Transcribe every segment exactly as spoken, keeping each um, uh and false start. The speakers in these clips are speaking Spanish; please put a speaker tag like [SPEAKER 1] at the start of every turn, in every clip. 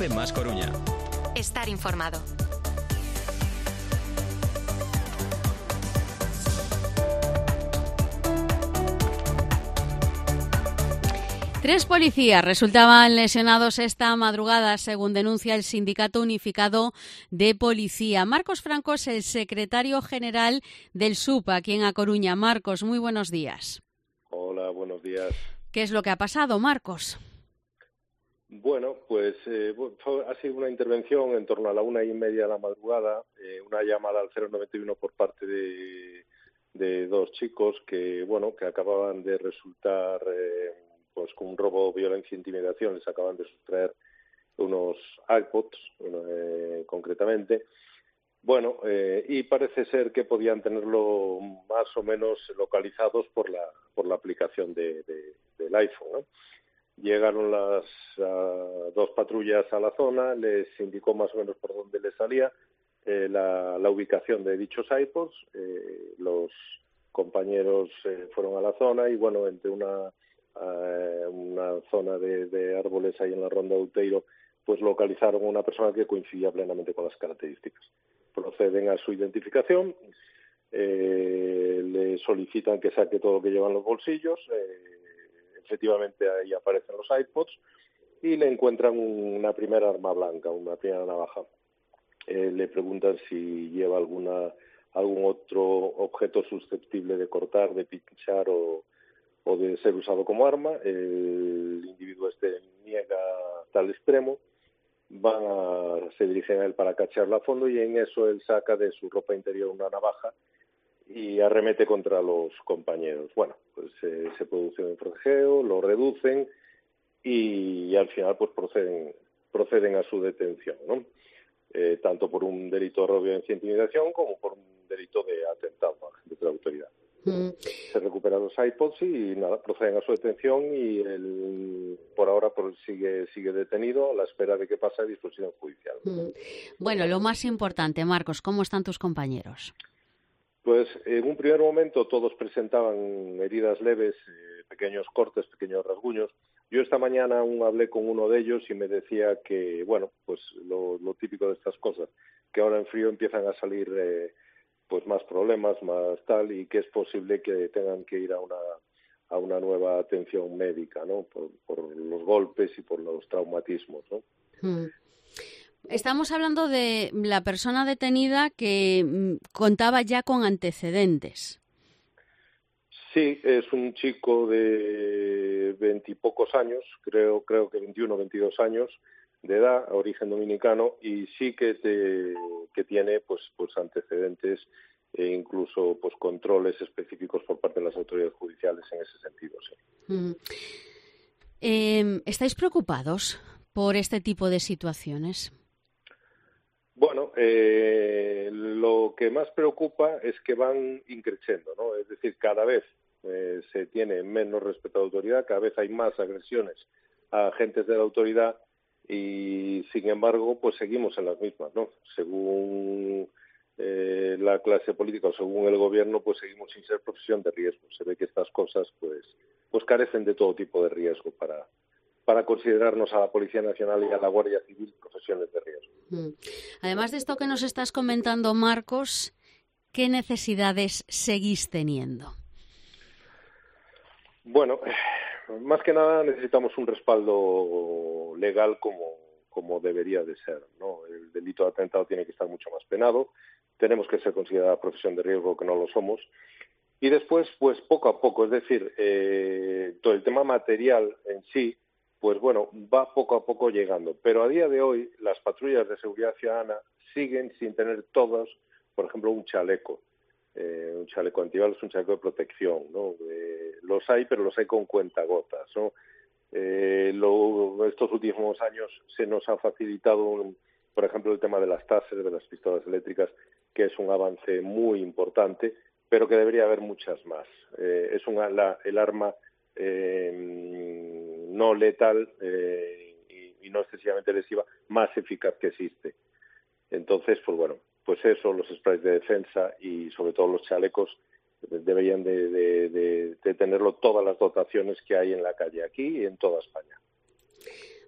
[SPEAKER 1] COPE más Coruña.
[SPEAKER 2] Estar informado.
[SPEAKER 3] Tres policías resultaban lesionados esta madrugada, según denuncia el Sindicato Unificado de Policía. Marcos Franco es el secretario general del S U P aquí en A Coruña. Marcos, muy buenos días.
[SPEAKER 4] Hola, buenos días.
[SPEAKER 3] ¿Qué es lo que ha pasado, Marcos?
[SPEAKER 4] Bueno, pues eh, ha sido una intervención en torno a la una y media de la madrugada, eh, una llamada al cero noventa y uno por parte de, de dos chicos que, bueno, que acababan de resultar... Eh, pues con un robo, violencia e intimidación, les acaban de sustraer unos iPods, eh, concretamente. Bueno, eh, y parece ser que podían tenerlo más o menos localizados por la por la aplicación de, de, del iPhone, ¿no? Llegaron las uh, dos patrullas a la zona, les indicó más o menos por dónde les salía eh, la, la ubicación de dichos iPods. Eh, los compañeros eh, fueron a la zona y, bueno, entre una... Uh, una zona de, de árboles ahí en la ronda de Outeiro, pues localizaron a una persona que coincidía plenamente con las características. Proceden a su identificación, eh, le solicitan que saque todo lo que lleva en los bolsillos, eh, efectivamente ahí aparecen los iPods y le encuentran una primera arma blanca, una primera navaja. Eh, le preguntan si lleva alguna algún otro objeto susceptible de cortar, de pinchar o o de ser usado como arma. El individuo este niega tal extremo, van a, se dirigen a él para cacharlo a fondo y en eso él saca de su ropa interior una navaja y arremete contra los compañeros. Bueno, pues eh, se produce un forcejeo, lo reducen y, y al final pues proceden proceden a su detención, ¿no? Eh, tanto por un delito de robo, violencia e intimidación como por un delito de atentado a agentes de la autoridad. Mm. Se recuperan los iPods y nada, proceden a su detención y él, por ahora por, sigue sigue detenido a la espera de que pase a disposición judicial.
[SPEAKER 3] Mm. Bueno, lo más importante, Marcos, ¿cómo están tus compañeros?
[SPEAKER 4] Pues en un primer momento todos presentaban heridas leves, eh, pequeños cortes, pequeños rasguños. Yo esta mañana aún hablé con uno de ellos y me decía que, bueno, pues lo, lo típico de estas cosas, que ahora en frío empiezan a salir eh, pues más problemas, más tal, y que es posible que tengan que ir a una a una nueva atención médica, ¿no? Por, por los golpes y por los traumatismos, ¿no?
[SPEAKER 3] Mm. Estamos hablando de la persona detenida que mm, contaba ya con antecedentes.
[SPEAKER 4] Sí, es un chico de veintipocos años, creo creo que veintiuno, veintidós años de edad, origen dominicano, y sí que te, que tiene pues pues antecedentes e incluso pues controles específicos por parte de las autoridades judiciales en ese sentido, sí.
[SPEAKER 3] Mm. Eh, ¿Estáis preocupados por este tipo de situaciones?
[SPEAKER 4] Bueno, eh, lo que más preocupa es que van increciendo, ¿no? Es decir, cada vez eh, se tiene menos respeto a la autoridad, cada vez hay más agresiones a agentes de la autoridad y, sin embargo, pues seguimos en las mismas, ¿no? Según eh, la clase política o según el gobierno, pues seguimos sin ser profesión de riesgo. Se ve que estas cosas, pues, pues carecen de todo tipo de riesgo para para considerarnos a la Policía Nacional y a la Guardia Civil profesiones de riesgo.
[SPEAKER 3] Además de esto que nos estás comentando, Marcos, ¿qué necesidades seguís teniendo?
[SPEAKER 4] Bueno, más que nada necesitamos un respaldo legal como, como debería de ser, ¿no? El delito de atentado tiene que estar mucho más penado, tenemos que ser considerada profesión de riesgo, que no lo somos, y después, pues poco a poco, es decir, eh, todo el tema material en sí, pues bueno, va poco a poco llegando. Pero a día de hoy, las patrullas de seguridad ciudadana siguen sin tener todas, por ejemplo, un chaleco. Eh, un chaleco antibalas, un chaleco de protección, ¿no? Eh, los hay, pero los hay con cuentagotas, ¿no? Eh, lo, estos últimos años se nos ha facilitado, un, por ejemplo, el tema de las taser, de las pistolas eléctricas, que es un avance muy importante, pero que debería haber muchas más. Eh, es una, la, el arma... Eh, no letal eh, y, y no excesivamente lesiva, más eficaz que existe. Entonces, pues bueno, pues eso, los sprays de defensa y sobre todo los chalecos deberían de, de, de, de tenerlo todas las dotaciones que hay en la calle aquí y en toda España.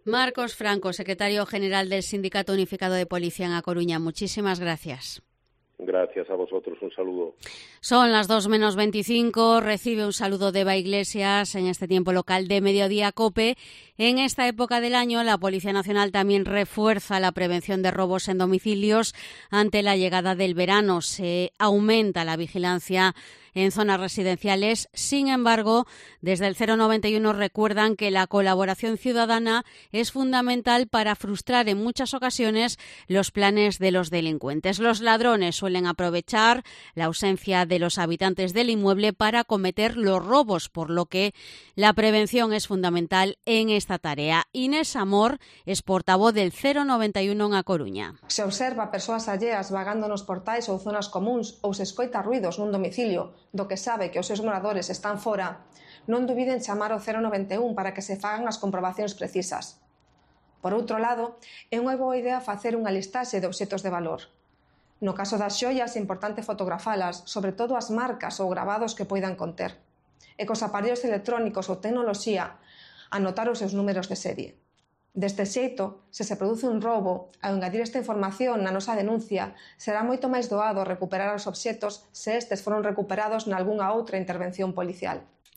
[SPEAKER 3] Marcos Franco, secretario general del Sindicato Unificado de Policía en A Coruña, muchísimas gracias.
[SPEAKER 4] Gracias a vosotros, un saludo.
[SPEAKER 3] Son las dos menos veinticinco, recibe un saludo de Eva Iglesias en este tiempo local de Mediodía COPE. En esta época del año, la Policía Nacional también refuerza la prevención de robos en domicilios ante la llegada del verano. Se aumenta la vigilancia en zonas residenciales. Sin embargo, desde el cero noventa y uno recuerdan que la colaboración ciudadana es fundamental para frustrar en muchas ocasiones los planes de los delincuentes. Los ladrones suelen aprovechar la ausencia de los habitantes del inmueble para cometer los robos, por lo que la prevención es fundamental en esta tarea. Inés Amor es portavoz del cero noventa y uno en A Coruña.
[SPEAKER 1] Se observa persoas alleas vagando nos portais ou zonas comuns ou se escoita ruidos nun domicilio do que sabe que os seus moradores están fora, non dubiden chamar ao cero noventa e un para que se fagan as comprobacións precisas. Por outro lado, é unha boa idea facer unha listaxe de obxetos de valor. No caso das xoias, é importante fotografalas, sobre todo as marcas ou gravados que poidan conter. E cos aparellos electrónicos ou tecnoloxía, anotar os seus números de serie. Deste xeito, se se produce un roubo, ao engadir esta información na nosa denuncia, será moito máis doado recuperar os obxetos se estes foron recuperados nalgunha outra intervención policial.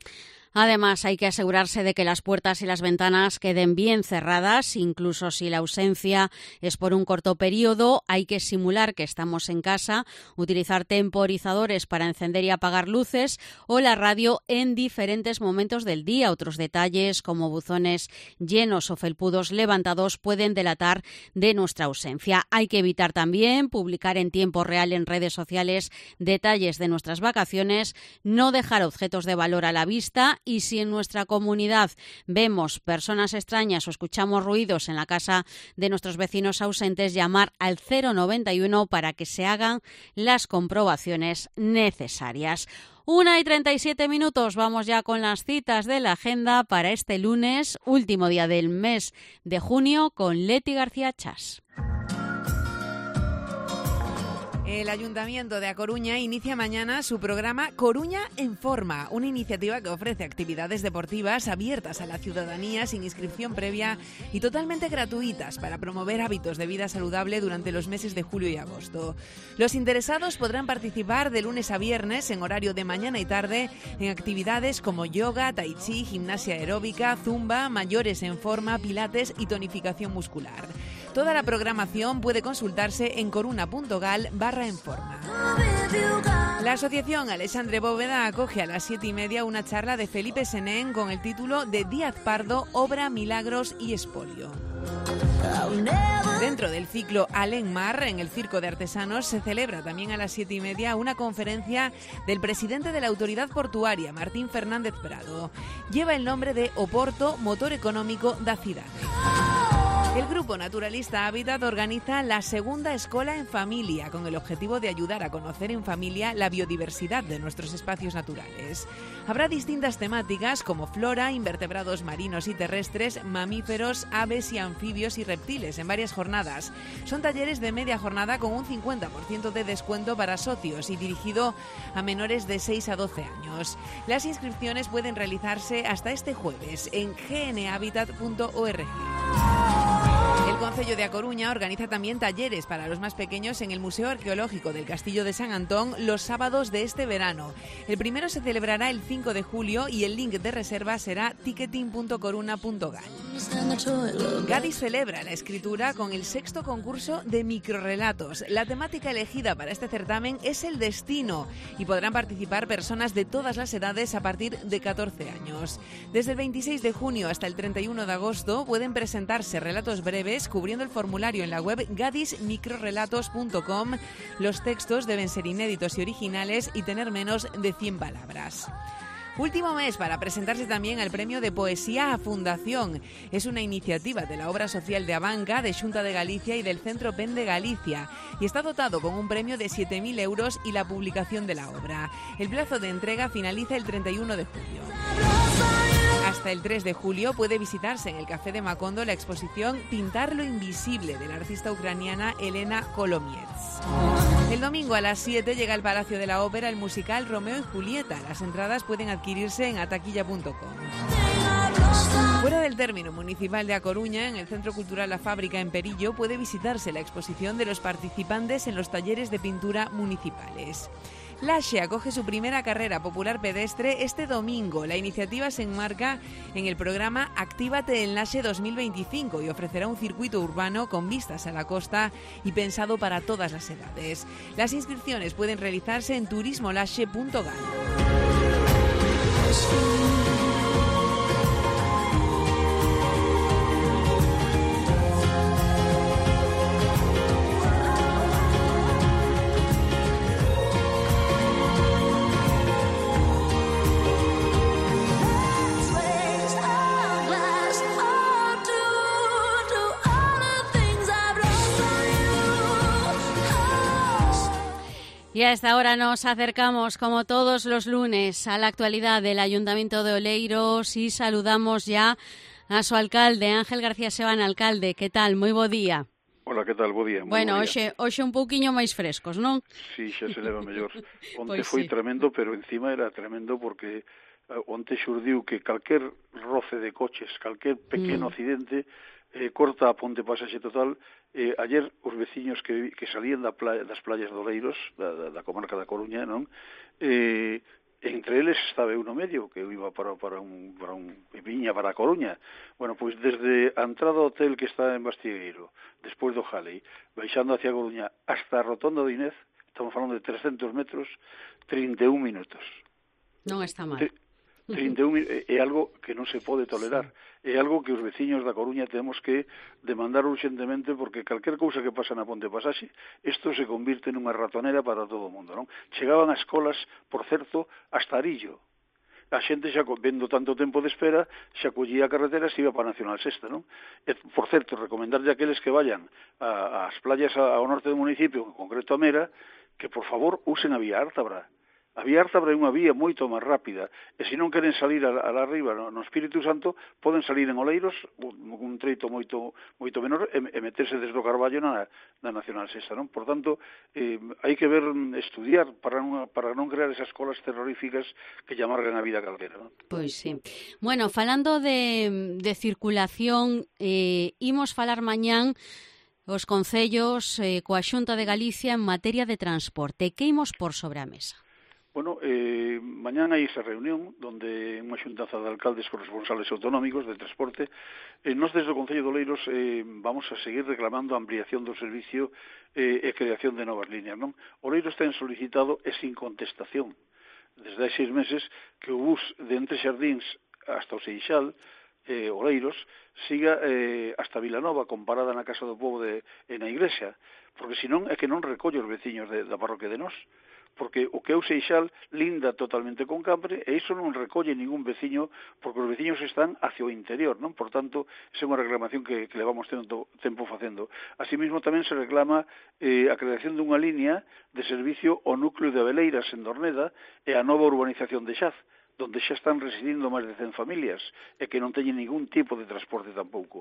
[SPEAKER 3] Además, hay que asegurarse de que las puertas y las ventanas queden bien cerradas, incluso si la ausencia es por un corto periodo. Hay que simular que estamos en casa, utilizar temporizadores para encender y apagar luces o la radio en diferentes momentos del día. Otros detalles, como buzones llenos o felpudos levantados, pueden delatar de nuestra ausencia. Hay que evitar también publicar en tiempo real en redes sociales detalles de nuestras vacaciones, no dejar objetos de valor a la vista. Y si en nuestra comunidad vemos personas extrañas o escuchamos ruidos en la casa de nuestros vecinos ausentes, llamar al cero noventa y uno para que se hagan las comprobaciones necesarias. Una y treinta y siete minutos, vamos ya con las citas de la agenda para este lunes, último día del mes de junio, con Leti García Chas.
[SPEAKER 2] El Ayuntamiento de A Coruña inicia mañana su programa Coruña en Forma, una iniciativa que ofrece actividades deportivas abiertas a la ciudadanía sin inscripción previa y totalmente gratuitas para promover hábitos de vida saludable durante los meses de julio y agosto. Los interesados podrán participar de lunes a viernes en horario de mañana y tarde en actividades como yoga, tai chi, gimnasia aeróbica, zumba, mayores en forma, pilates y tonificación muscular. Toda la programación puede consultarse en coruna.gal barra en forma. La asociación Alexandre Bóveda acoge a las siete y media una charla de Felipe Senén con el título de Díaz Pardo, obra, milagros y expolio. Dentro del ciclo Alenmar, en el Circo de Artesanos, se celebra también a las siete y media una conferencia del presidente de la Autoridad Portuaria, Martín Fernández Prado. Lleva el nombre de Oporto, motor económico da cidade. El grupo naturalista Hábitat organiza la segunda Escola en Familia, con el objetivo de ayudar a conocer en familia la biodiversidad de nuestros espacios naturales. Habrá distintas temáticas como flora, invertebrados marinos y terrestres, mamíferos, aves y anfibios y reptiles en varias jornadas. Son talleres de media jornada con un cincuenta por ciento de descuento para socios y dirigido a menores de seis a doce años. Las inscripciones pueden realizarse hasta este jueves en g n habitat punto org. El Concello de A Coruña organiza también talleres para los más pequeños en el Museo Arqueológico del Castillo de San Antón los sábados de este verano. El primero se celebrará el cinco de julio y el link de reserva será ticketing punto coruna punto gal. Gadis celebra la escritura con el sexto concurso de microrrelatos. La temática elegida para este certamen es el destino y podrán participar personas de todas las edades a partir de catorce años. Desde el veintiséis de junio hasta el treinta y uno de agosto pueden presentarse relatos breves cubriendo el formulario en la web gadis microrrelatos punto com. Los textos deben ser inéditos y originales y tener menos de cien palabras. Último mes para presentarse también al Premio de Poesía a Fundación. Es una iniciativa de la Obra Social de Abanca, de Xunta de Galicia y del Centro P E N de Galicia y está dotado con un premio de siete mil euros y la publicación de la obra. El plazo de entrega finaliza el treinta y uno de julio. Hasta el tres de julio puede visitarse en el Café de Macondo la exposición Pintar lo invisible de la artista ucraniana Elena Kolomiets. El domingo a las siete llega al Palacio de la Ópera el musical Romeo y Julieta. Las entradas pueden adquirirse en ataquilla punto com. Fuera del término municipal de A Coruña, en el Centro Cultural La Fábrica en Perillo, puede visitarse la exposición de los participantes en los talleres de pintura municipales. Laxe acoge su primera carrera popular pedestre este domingo. La iniciativa se enmarca en el programa Actívate en Laxe dos mil veinticinco y ofrecerá un circuito urbano con vistas a la costa y pensado para todas las edades. Las inscripciones pueden realizarse en turismolaxe punto gal.
[SPEAKER 3] Y a esta hora nos acercamos, como todos los lunes, a la actualidad del Ayuntamiento de Oleiros y saludamos ya a su alcalde, Ángel García Sebán. Alcalde, que tal? Moi bo día.
[SPEAKER 5] Hola, que tal? Bo día.
[SPEAKER 3] Bueno, hoxe, hoxe un pouquiño máis frescos, non?
[SPEAKER 5] Sí, xa se leva mellor. Onte
[SPEAKER 3] Pois
[SPEAKER 5] foi
[SPEAKER 3] sí.
[SPEAKER 5] tremendo, pero encima era tremendo porque uh, onte xurdiu que calquer roce de coches, calquer pequeno
[SPEAKER 3] Mm.
[SPEAKER 5] accidente eh, corta a ponte pasaxe total. Eh, ayer os veciños que, que salían da playa, das playas de Oleiros, da, da, da comarca da Coruña, non? Eh, entre eles estaba eu no medio, que eu iba para, para un, para un viña para a Coruña. Bueno, pois desde a entrada ao hotel que está en Bastiegueiro, despois do Jalei, baixando hacia a Coruña, hasta a rotonda de Inés, estamos falando de trescentos metros, trinta e un minutos.
[SPEAKER 3] Non está mal.
[SPEAKER 5] Tri- trinta e un é, é algo que non se pode tolerar. É algo que os veciños da Coruña temos que demandar urgentemente, porque calquer cousa que pasa na ponte pasaxe, isto se convirte nunha ratonera para todo o mundo, non? Chegaban as colas, por certo, hasta Arillo. A xente xa, vendo tanto tempo de espera, xa collía a carretera e se iba para a Nacional Sexta, non? E, por certo, recomendarlle a aqueles que vayan a, ás playas ao norte do municipio, en concreto a Mera, que, por favor, usen a vía Ártabra. A vía Ártabra é unha vía moito máis rápida, e se non queren salir a, a la arriba no, no Espírito Santo, poden salir en Oleiros, un treito moito moito menor, e, e meterse desde o Carballo na, na Nacional Sexta, non? Por tanto, eh, hai que ver, estudiar, para non, para non crear esas colas terroríficas que lle amargan a vida calquera, non?
[SPEAKER 3] Pois sí. Bueno, falando de, de circulación, eh, imos falar mañán os concellos eh, coa Xunta de Galicia en materia de transporte. Que imos por sobre a mesa?
[SPEAKER 5] Bueno, eh, mañán hai esa reunión donde unha xuntanza de alcaldes con responsables autonómicos de transporte. Eh, nós desde o Concello de Oleiros eh, vamos a seguir reclamando a ampliación do servicio eh, e creación de novas líneas, non? Oleiros ten solicitado e sin contestación desde hai seis meses que o bus de Entre Xardíns hasta o Seixal, eh, Oleiros, siga eh, hasta Vilanova, comparada na Casa do Pobo de, e na Iglesia, porque senón é que non recolle os veciños de, da parroquia de Nós, porque o que é o Seixal linda totalmente con Cambre e iso non recolle ningún veciño, porque os veciños están hacia o interior, non? Por tanto, esa é unha reclamación que, que levamos tendo tempo facendo. Asimismo, tamén se reclama eh, a creación dunha línea de servicio ao núcleo de Abeleiras en Dorneda e a nova urbanización de Xaz, donde xa están residindo máis de cen familias e que non teñen ningún tipo de transporte tampouco.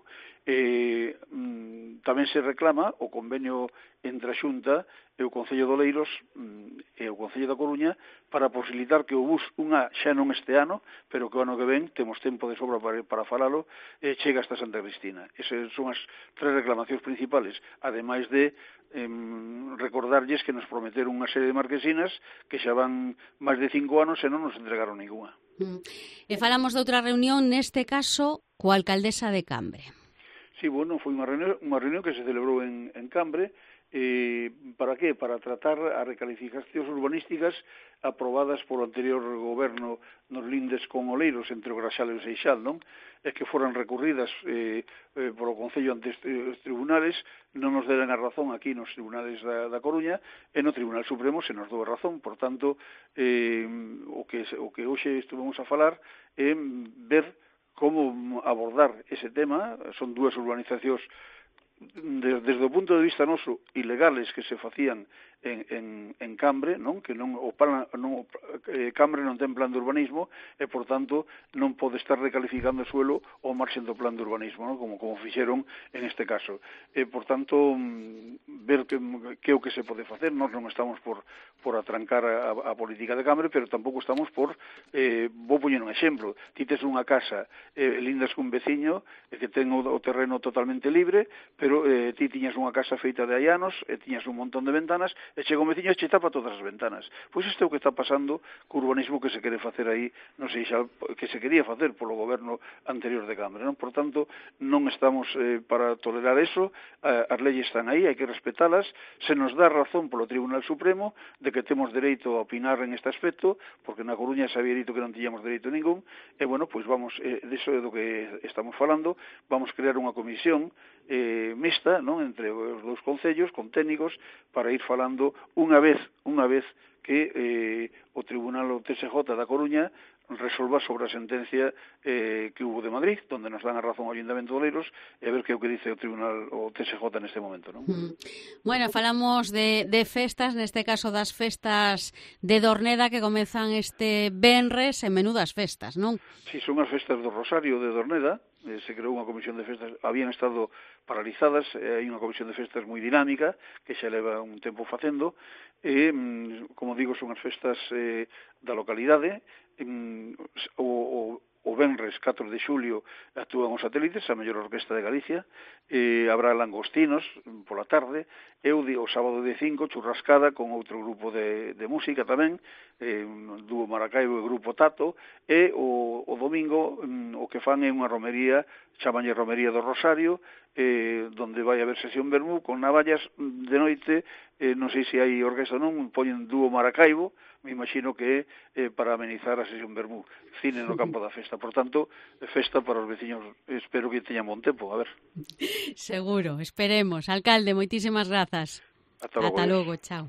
[SPEAKER 5] Eh, mm, tamén se reclama o convenio entre a Xunta e o Concello de Oleiros mm, e o Concello da Coruña para posibilitar que o bus unha xa non este ano, pero que o ano que ven temos tempo de sobra para, para falalo, e chega hasta Santa Cristina. Esas son as tres reclamacións principales, ademais de eh, recordarlles que nos prometeron unha serie de marquesinas que xa van máis de cinco anos e non nos entregaron ninguna.
[SPEAKER 3] Mm. E falamos de outra reunión, neste caso, coa alcaldesa de Cambre.
[SPEAKER 5] Sí, bueno, foi unha reunión, unha reunión que se celebrou en, en Cambre. Eh, para qué? Para tratar as recalificacións urbanísticas aprobadas polo anterior goberno nos lindes con Oleiros entre o Graxal e o Seixal, non? E que foran recurridas eh, eh, polo Concello ante os tribunales, non nos deran a razón aquí nos tribunales da, da Coruña, e no Tribunal Supremo se nos dou a razón. Por tanto, eh, o que o que hoxe estuvemos a falar é ver como abordar ese tema. Son dúas urbanizacións desde o punto de vista noso ilegales que se facían en, en, en Cambre, non? Que non o plan, non, eh, Cambre non ten plan de urbanismo e, por tanto, non pode estar recalificando o suelo ao marxen do plan de urbanismo, non? Como, como fixeron en este caso. E, por tanto, ver que, que é o que se pode facer. Nós non estamos por, por atrancar a, a política de Cambre, pero tampouco estamos por, eh, vou poñer un exemplo, ti tes unha casa eh, lindas cun veciño eh, que ten o, o terreno totalmente libre, pero eh, ti tiñas unha casa feita de allanos e tiñas un montón de ventanas e chega un veciño e che tapa todas as ventanas. Pois isto é o que está pasando co urbanismo que se quere facer aí, non sei xa, que se quería facer polo goberno anterior de Cambre, non? Por tanto, non estamos eh, para tolerar eso, eh, as leyes están aí, hai que respetalas, se nos dá razón polo Tribunal Supremo de que temos dereito a opinar en este aspecto, porque na Coruña se había dito que non tiñamos dereito ningún, e, bueno, pois vamos, eh, deso é do que estamos falando, vamos crear unha comisión eh, mixta, non, entre os dous concellos, con técnicos, para ir falando unha vez, unha vez que eh, o Tribunal o T S J da Coruña resolva sobre a sentencia eh, que hubo de Madrid, donde nos dan a razón ao Ayuntamiento de Oleiros, e a ver que é o que dice o Tribunal o T S J neste momento, non?
[SPEAKER 3] Mm. Bueno, falamos de, de festas, neste caso das festas de Dorneda que comezan este venres, en menudas festas, non?
[SPEAKER 5] Si, son as festas do Rosario de Dorneda, eh, se creou unha comisión de festas, habían estado paralizadas, eh, hai unha comisión de festas moi dinámica, que xa leva un tempo facendo, e, como digo, son as festas eh, da localidade, eh, o, o, o venres catro de xulio actúan os satélites, a mellor orquesta de Galicia, eh, habrá langostinos pola tarde, e o, o sábado de cinco, churrascada con outro grupo de, de música tamén, eh, Dúo Maracaibo e Grupo Tato, e o, o domingo mm, o que fan é unha romería, chamanlle Romería do Rosario, eh, donde vai haber sesión vermú con navallas de noite, eh, non sei se hai orquesta ou non, poñen Dúo Maracaibo, me imagino que é eh, para amenizar a sesión vermú, cine no campo da festa. Por tanto, festa para os veciños, espero que teñan bon tempo, a ver.
[SPEAKER 3] Seguro, esperemos. Alcalde, moitísimas grazas.
[SPEAKER 5] Ata logo.
[SPEAKER 3] Ata logo, chao.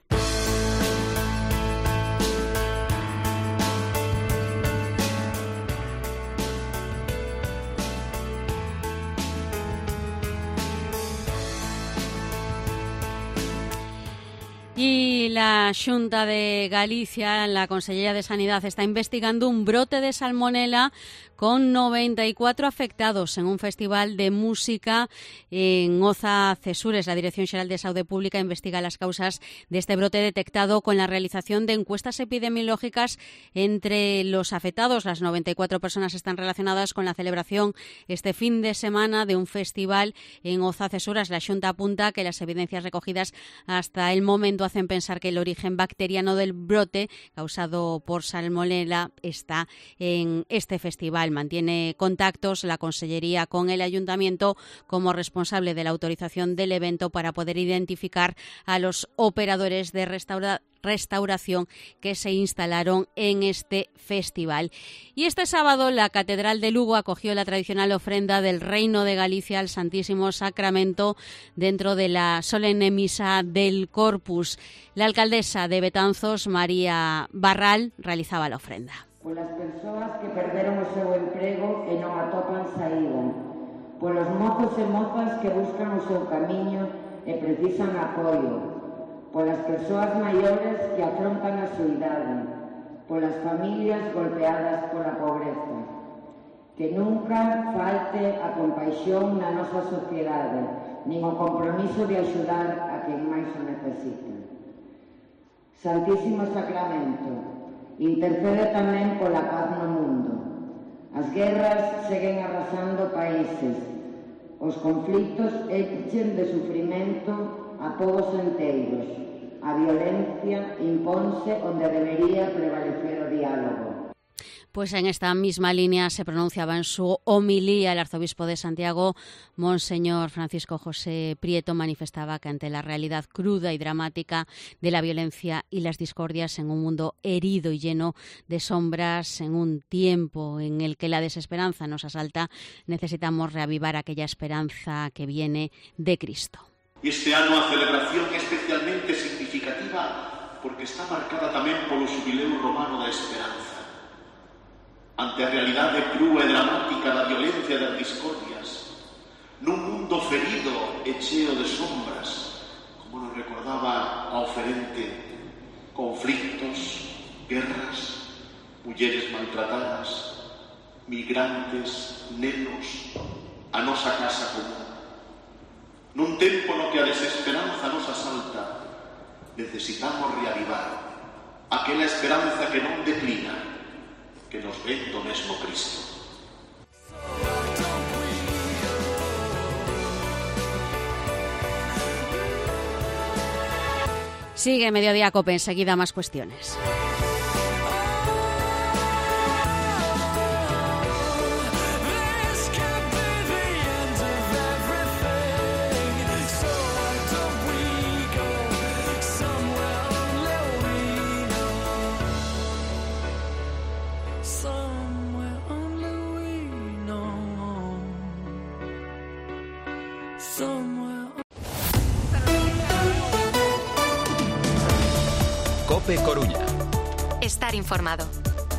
[SPEAKER 3] Y la Xunta de Galicia, la Consellería de Sanidad, está investigando un brote de salmonela con noventa y cuatro afectados en un festival de música en Oza Cesures. La Dirección Xeral de Saúde Pública investiga las causas de este brote detectado con la realización de encuestas epidemiológicas entre los afectados. Las noventa y cuatro personas están relacionadas con la celebración este fin de semana de un festival en Oza Cesures. La Xunta apunta que las evidencias recogidas hasta el momento hacen pensar que el origen bacteriano del brote causado por salmonela está en este festival. Mantiene contactos la Consellería con el Ayuntamiento como responsable de la autorización del evento para poder identificar a los operadores de restaura restauración que se instalaron en este festival. Y este sábado la Catedral de Lugo acogió la tradicional ofrenda del Reino de Galicia al Santísimo Sacramento dentro de la solemne misa del Corpus. La alcaldesa de Betanzos, María Barral, realizaba la ofrenda.
[SPEAKER 6] Polas persoas que perderon o seu emprego e non atopan saída, polos mozos e mozas que buscan o seu camiño e precisan apoio, polas persoas maiores que afrontan a soidade, polas familias golpeadas pola pobreza. Que nunca falte a compaixón na nosa sociedade, nin o compromiso de axudar a quen máis o necesita. Santísimo Sacramento, intercede tamén pola paz no mundo. As guerras seguen arrasando países. Os conflitos enchen de sufrimento a povos enteiros. A violencia imponse onde debería prevalecer o diálogo.
[SPEAKER 3] Pues en esta misma línea se pronunciaba en su homilía el arzobispo de Santiago, Monseñor Francisco José Prieto. Manifestaba que ante la realidad cruda y dramática de la violencia y las discordias en un mundo herido y lleno de sombras, en un tiempo en el que la desesperanza nos asalta, necesitamos reavivar aquella esperanza que viene de Cristo.
[SPEAKER 7] Este ano a celebración é especialmente significativa porque está marcada tamén polo xubileo romano da esperanza. Ante a realidade crúa e dramática da violencia e das discordias, nun mundo ferido e cheo de sombras, como como nos recordaba a oferente, conflictos, guerras, mulleres maltratadas, migrantes, nenos, a nosa casa común. Nun tempo no que a desesperanza nos asalta, necesitamos reavivar aquela esperanza que non declina, que nos ven do mesmo Cristo.
[SPEAKER 3] Sigue Mediodía Cope, enseguida más cuestiones.
[SPEAKER 8] COPE Coruña.
[SPEAKER 9] Estar informado.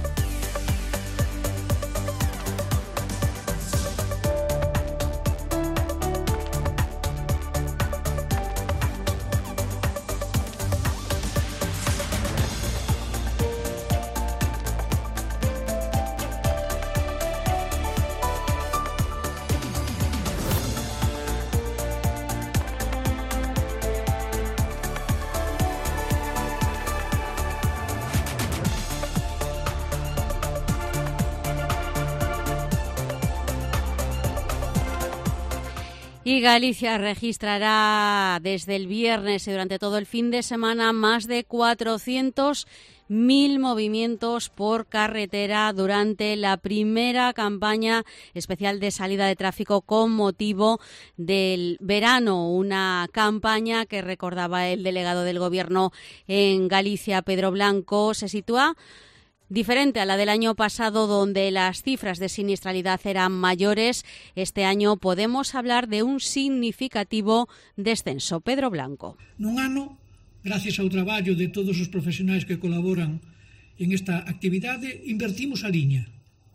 [SPEAKER 3] Y Galicia registrará desde el viernes y durante todo el fin de semana más de cuatrocientos mil movimientos por carretera durante la primera campaña especial de salida de tráfico con motivo del verano. Una campaña que, recordaba el delegado del Gobierno en Galicia, Pedro Blanco, se sitúa diferente a la del año pasado, donde las cifras de siniestralidad eran mayores. Este año podemos hablar de un significativo descenso. Pedro Blanco.
[SPEAKER 10] Nun ano, gracias ao traballo de todos os profesionais que colaboran en esta actividade, invertimos a liña.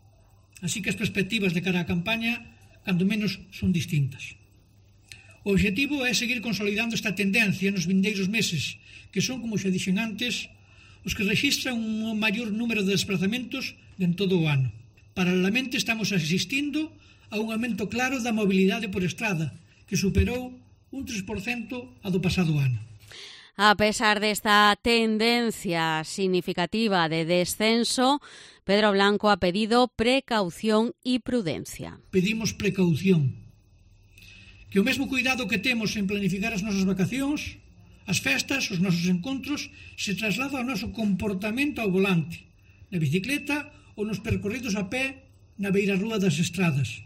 [SPEAKER 10] Así que as perspectivas de cara á campaña, cando menos, son distintas. O obxectivo é seguir consolidando esta tendencia nos vindeiros meses, que son, como xa dixen antes, os que registran un maior número de desplazamentos de en todo o ano. Paralelamente estamos asistindo a un aumento claro da mobilidade por estrada, que superou un tres por cento a do pasado ano.
[SPEAKER 3] A pesar de esta tendencia significativa de descenso, Pedro Blanco ha pedido precaución y prudencia.
[SPEAKER 10] Pedimos precaución. Que o mesmo cuidado que temos en planificar as nosas vacacións, as festas, os nosos encontros, se traslada ao noso comportamento ao volante, na bicicleta ou nos percorridos a pé na beirarrúa das estradas.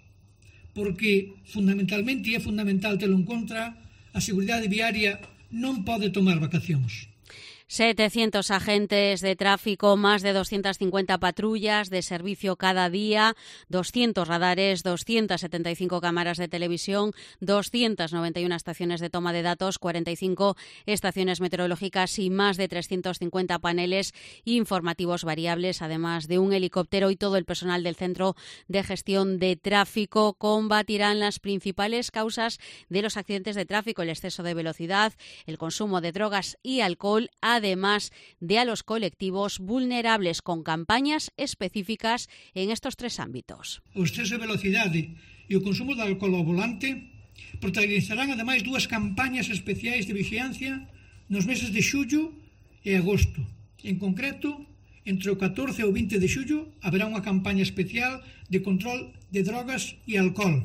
[SPEAKER 10] Porque, fundamentalmente, e é fundamental telo en contra, a seguridade viaria non pode tomar vacacións.
[SPEAKER 3] setecientos agentes de tráfico, más de doscientas cincuenta patrullas de servicio cada día, doscientos radares, doscientas setenta y cinco cámaras de televisión, doscientas noventa y una estaciones de toma de datos, cuarenta y cinco estaciones meteorológicas y más de trescientos cincuenta paneles informativos variables, además de un helicóptero, y todo el personal del Centro de Gestión de Tráfico combatirán las principales causas de los accidentes de tráfico: el exceso de velocidad, el consumo de drogas y alcohol, además de a los colectivos vulnerables, con campañas específicas en estos tres ámbitos.
[SPEAKER 10] O exceso de velocidade e o consumo de alcohol ao volante protagonizarán ademais dúas campañas especiais de vigilancia nos meses de xullo e agosto. En concreto, entre o catorce e o vinte de xullo haberá unha campaña especial de control de drogas e alcohol,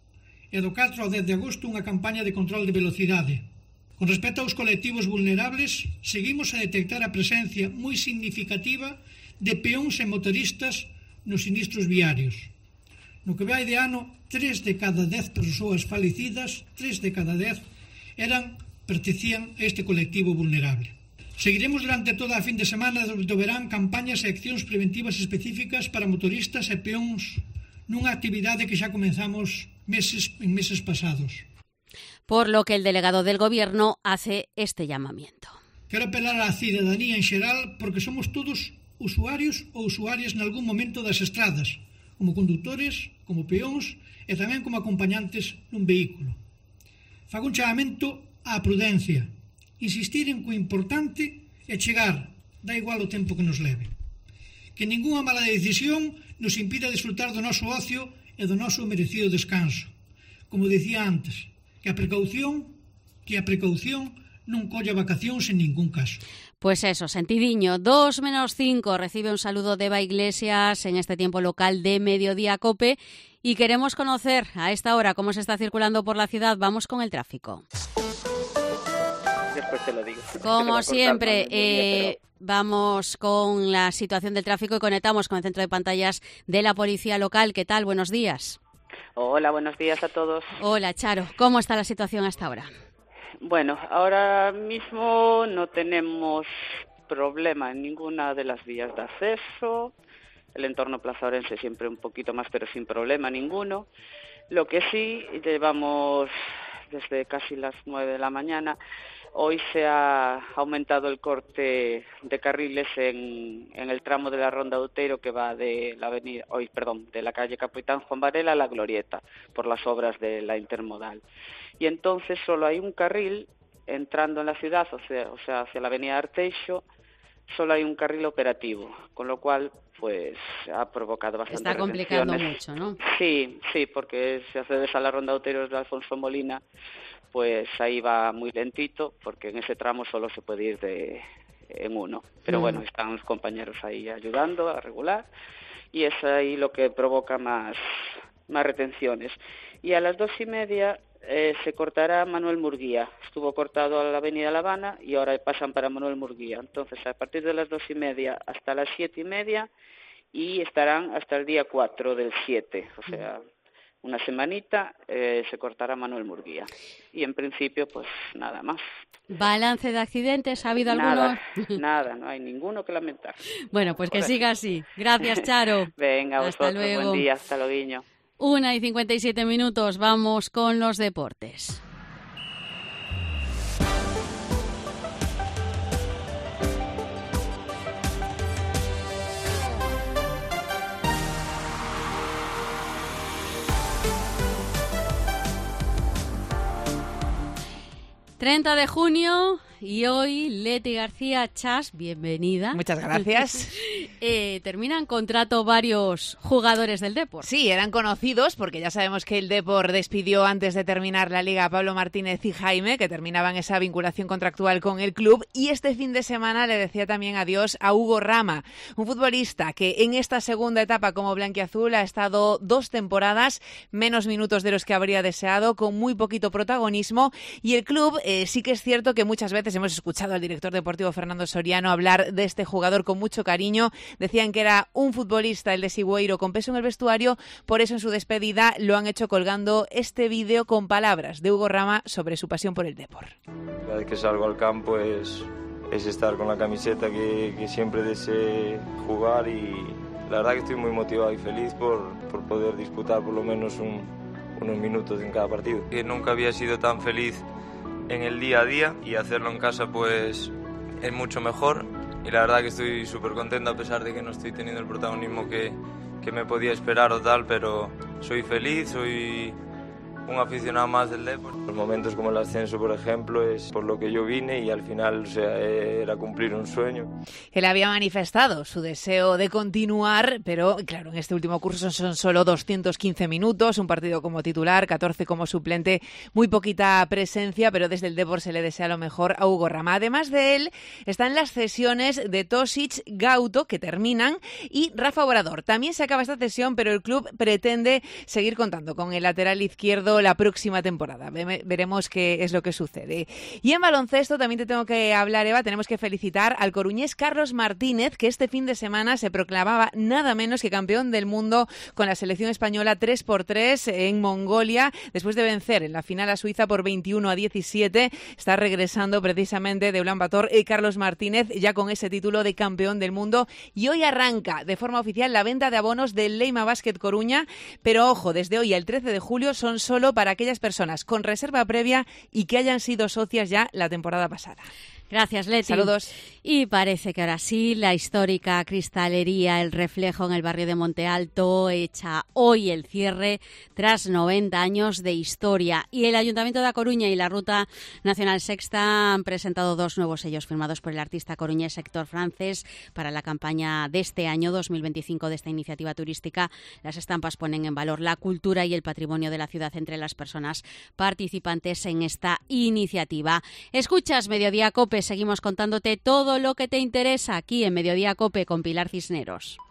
[SPEAKER 10] e do catro ao dez de agosto unha campaña de control de velocidade. Con respecto aos colectivos vulnerables, seguimos a detectar a presencia moi significativa de peóns e motoristas nos sinistros viarios. No que vai de ano, tres de cada dez persoas falecidas, tres de cada dez, eran, pertencían a este colectivo vulnerable. Seguiremos durante toda a fin de semana do verán campañas e accións preventivas específicas para motoristas e peóns nunha actividade que xa comenzamos meses en meses pasados.
[SPEAKER 3] Por lo que el delegado del Gobierno hace este llamamiento.
[SPEAKER 10] Quero apelar á cidadanía en xeral, porque somos todos usuarios ou usuarias en algún momento das estradas, como condutores, como peóns e tamén como acompañantes nun vehículo. Fago un chamamento á prudencia, insistir en que o importante é chegar, dá igual o tempo que nos leve. Que ningunha mala decisión nos impida disfrutar do noso ocio e do noso merecido descanso. Como dicía antes, que a precaución, que a precaución non colla vacacións en ningún caso.
[SPEAKER 3] Pues eso, sentidiño. Dos menos cinco recibe un saludo de Eva Iglesias en este tiempo local de Mediodía Cope y queremos conocer a esta hora cómo se está circulando por la ciudad. Vamos con el tráfico.
[SPEAKER 11] Después te lo digo.
[SPEAKER 3] Como siempre, eh,
[SPEAKER 11] pero...
[SPEAKER 3] vamos con la situación del tráfico y conectamos con el centro de pantallas de la Policía Local. ¿Qué tal? Buenos días.
[SPEAKER 11] Hola, buenos días a todos.
[SPEAKER 3] Hola, Charo. ¿Cómo está la situación hasta ahora?
[SPEAKER 11] Bueno, ahora mismo no tenemos problema en ninguna de las vías de acceso. El entorno Plaza Orense siempre un poquito más, pero sin problema ninguno. Lo que sí, llevamos desde casi las nueve de la mañana. Hoy se ha aumentado el corte de carriles en, en el tramo de la Ronda de Outeiro que va de la avenida, hoy, perdón, de la calle Capitán Juan Varela a la Glorieta por las obras de la intermodal. Y entonces solo hay un carril entrando en la ciudad, o sea, o sea hacia la avenida Arteixo, solo hay un carril operativo, con lo cual pues ha provocado bastante
[SPEAKER 3] Está complicando
[SPEAKER 11] retenciones.
[SPEAKER 3] mucho, ¿no?
[SPEAKER 11] Sí, sí, porque si accedes a la Ronda de Outeiro de Alfonso Molina, pues ahí va muy lentito, porque en ese tramo solo se puede ir de en uno. Pero mm. bueno, están los compañeros ahí ayudando a regular, y es ahí lo que provoca más, más retenciones. Y a las dos y media eh, se cortará Manuel Murguía. Estuvo cortado a la avenida La Habana y ahora pasan para Manuel Murguía. Entonces, a partir de las dos y media hasta las siete y media, y estarán hasta el día cuatro del siete, o sea... Mm. Una semanita eh, se cortará Manuel Murguía. Y en principio, pues nada más.
[SPEAKER 3] ¿Balance de accidentes? ¿Ha habido
[SPEAKER 11] nada,
[SPEAKER 3] alguno?
[SPEAKER 11] Nada, no hay ninguno que lamentar.
[SPEAKER 3] Bueno, pues que Correcto. Siga así. Gracias, Charo.
[SPEAKER 11] Venga,
[SPEAKER 3] hasta
[SPEAKER 11] vosotros,
[SPEAKER 3] luego.
[SPEAKER 11] Buen día, hasta luego.
[SPEAKER 3] Una y cincuenta y siete minutos, vamos con los deportes. treinta de junio y hoy Leti García Chas, bienvenida.
[SPEAKER 2] Muchas gracias.
[SPEAKER 3] eh, terminan contrato varios jugadores del Depor.
[SPEAKER 2] Sí, eran conocidos porque ya sabemos que el Depor despidió antes de terminar la Liga a Pablo Martínez y Jaime, que terminaban esa vinculación contractual con el club, y este fin de semana le decía también adiós a Hugo Rama, un futbolista que en esta segunda etapa como blanquiazul ha estado dos temporadas, menos minutos de los que habría deseado, con muy poquito protagonismo, y el club eh, sí que es cierto que muchas veces hemos escuchado al director deportivo Fernando Soriano hablar de este jugador con mucho cariño. Decían que era un futbolista, el de Sigüeiro, con peso en el vestuario. Por eso en su despedida lo han hecho colgando este vídeo con palabras de Hugo Rama sobre su pasión por el Depor.
[SPEAKER 12] Cada vez que salgo al campo es, es estar con la camiseta que, que siempre deseé jugar, y la verdad que estoy muy motivado y feliz por, por poder disputar por lo menos un, unos minutos en cada partido. Que nunca había sido tan feliz en el día a día, y hacerlo en casa pues es mucho mejor, y la verdad que estoy súper contento a pesar de que no estoy teniendo el protagonismo que, que me podía esperar o tal, pero soy feliz, soy un aficionado más del Depor. Los momentos como el ascenso, por ejemplo, es por lo que yo vine, y al final, o sea, era cumplir un sueño.
[SPEAKER 2] Él había manifestado su deseo de continuar, pero claro, en este último curso son solo doscientos quince minutos, un partido como titular, catorce como suplente, muy poquita presencia, pero desde el Depor se le desea lo mejor a Hugo Rama. Además de él, están las cesiones de Tosic, Gauto, que terminan, y Rafa Obrador. También se acaba esta cesión, pero el club pretende seguir contando con el lateral izquierdo la próxima temporada. Veremos qué es lo que sucede. Y en baloncesto también te tengo que hablar, Eva, tenemos que felicitar al coruñés Carlos Martínez, que este fin de semana se proclamaba nada menos que campeón del mundo con la selección española tres por tres en Mongolia, después de vencer en la final a Suiza por veintiuno a diecisiete. Está regresando precisamente de Ulan Bator y Carlos Martínez ya con ese título de campeón del mundo, y hoy arranca de forma oficial la venta de abonos del Leima Basket Coruña, pero ojo, desde hoy al trece de julio son solo para aquellas personas con reserva previa y que hayan sido socias ya la temporada pasada.
[SPEAKER 3] Gracias, Leti.
[SPEAKER 2] Saludos.
[SPEAKER 3] Y parece que ahora sí, la histórica cristalería El Reflejo en el barrio de Monte Alto echa hoy el cierre tras noventa años de historia. Y el Ayuntamiento de A Coruña y la Ruta Nacional Sexta han presentado dos nuevos sellos firmados por el artista coruñés Héctor Frances para la campaña de este año dos mil veinticinco de esta iniciativa turística. Las estampas ponen en valor la cultura y el patrimonio de la ciudad entre las personas participantes en esta iniciativa. Escuchas Mediodía Cope, seguimos contándote todo lo que te interesa aquí en Mediodía Cope con Pilar Cisneros.